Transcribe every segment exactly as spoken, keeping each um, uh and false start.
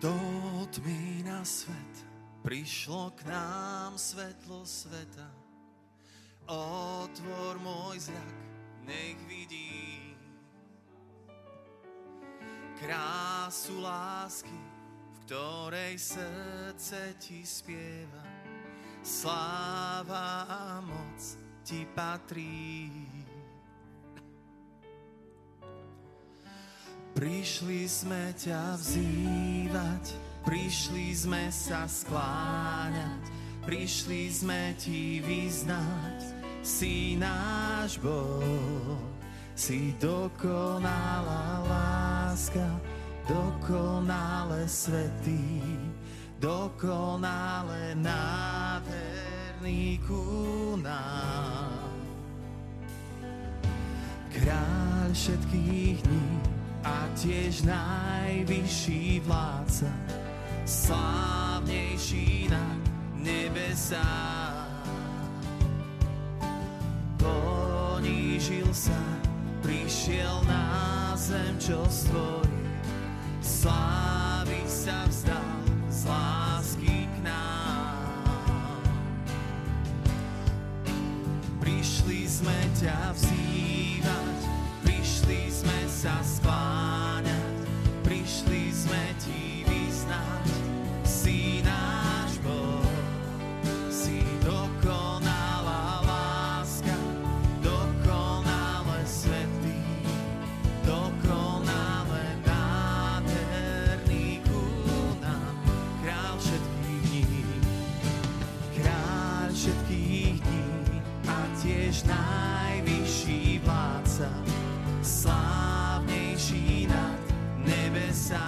Do tmy na svet prišlo k nám svetlo sveta. Otvor môj zrak, nech vidí krásu lásky, v ktorej srdce ti spieva. Sláva a moc ti patrí. Prišli sme ťa vzývať, prišli sme sa skláňať, prišli sme ti vyznať, si náš Boh, si dokonalá láska, dokonale svätý, dokonale nádherný ku nám. Kráľ všetkých dní a tiež najvyšší vládca, slávnejší nad nebesá. Ponížil sa, prišiel na zem, čo stvorí, slávy sa vzdal z lásky k nám. Prišli sme ťa vzývať, prišli sme sa skláňať, prišli sme ti vyznať, si náš Boh, si dokonalá láska, dokonale svätý, dokonale nádherný ku nám. Kráľ všetkých dní, kráľ všetkých dní a tiež najvyšší vládca, slávnejší nad nebesá.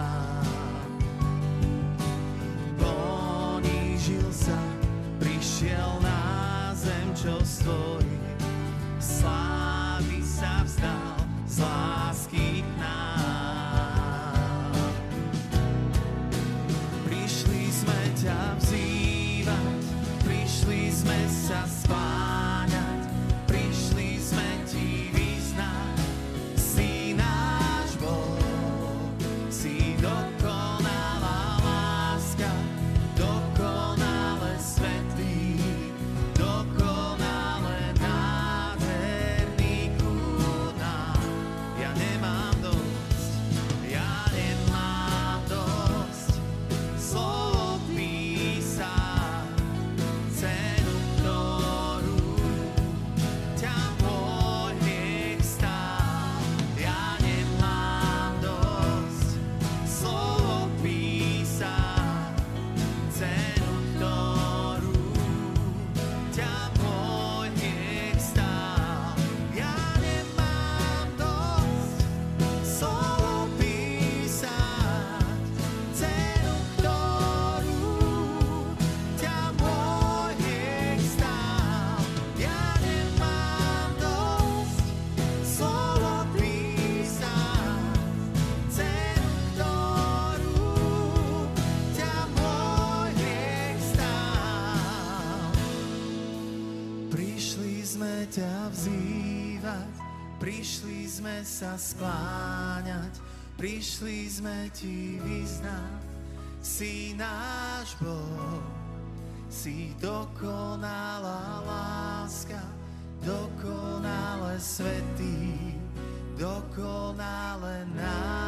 Ponížil sa, prišiel na zem, čo stvorí, slávy sa vzdal z lásky k nám. Prišli sme ťa vzývať, prišli sme sa skláňať, prišli sme ti vyznať, si náš Boh, si dokonalá láska, dokonale svätý, dokonale nádherný ku nám. Ja nemám dosť, ja nemám dosť slov písať, cenu, ktorú ťa môj hriech stál. Ja nemám dosť slov písať, cenu, ktorú ťa môj hriech stál. Ja nemám dosť slov písať, cenu, ktorú ťa môj hriech stál. Ja nemám dosť slov písať, cenu, ktorú ťa môj hriech stál. Prišli sme ťa vzývať, prišli sme sa skláňať, prišli sme ti vyznať, si náš Boh, si dokonalá láska, dokonale svätý, dokonale nádherný